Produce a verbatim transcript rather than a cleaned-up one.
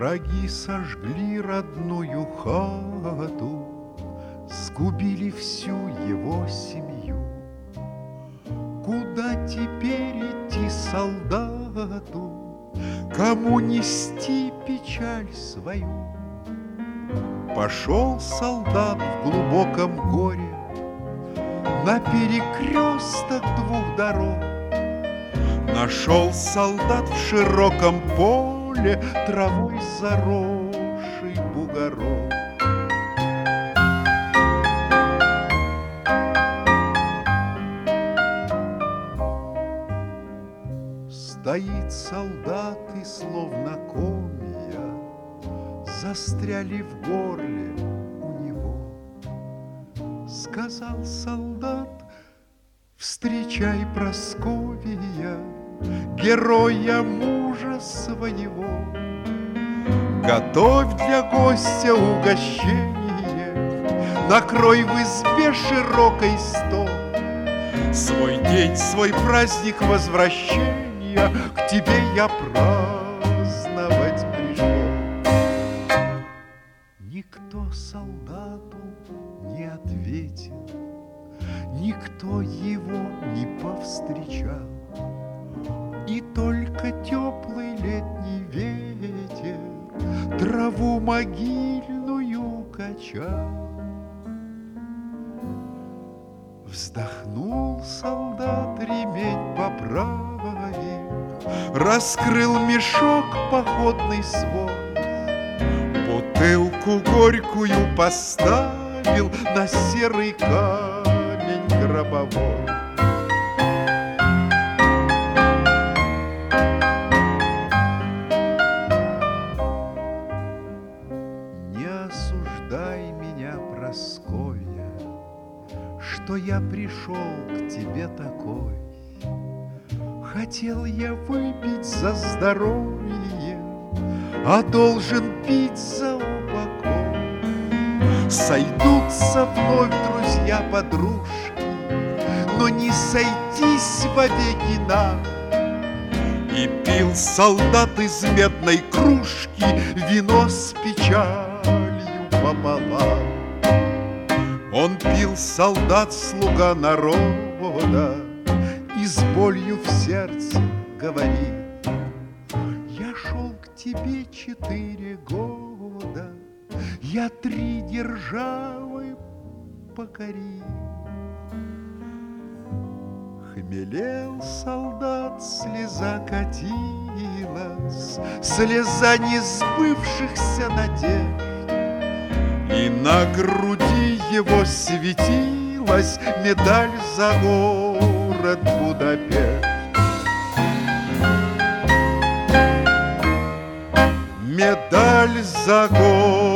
Враги сожгли родную хату, сгубили всю его семью. Куда теперь идти солдату, кому нести печаль свою? Пошел солдат в глубоком горе на перекресток двух дорог. Нашел солдат в широком поле травой заросший бугорок. Стоит солдат и словно комья застряли в горле у него. Сказал солдат: встречай, Прасковья, героя мужа своего. Готовь для гостя угощение, накрой в избе широкой стол. Свой день, свой праздник возвращения к тебе я праздновать пришел. Никто солдату не ответил, никто его не повстречал, и только теплый летний ветер траву могильную качал. Вздохнул солдат, ремень поправив, раскрыл мешок походный свой, бутылку горькую поставил на серый камень гробовой. Не осуждай меня, Прасковья, что я пришел к тебе такой. Хотел я выпить за здоровье, а должен пить за упокой. Сойдутся вновь друзья-подружки, но не сойтись вовеки нам. И пил солдат из медной кружки вино с печалью пополам. Он пил, солдат, слуга народа, и с болью в сердце говорит: я шел к тебе четыре года, я три державы покорил. Хмелел солдат, слеза катилась, слеза несбывшихся надежд, и на груди его светилась медаль за город Будапешт. Медаль за город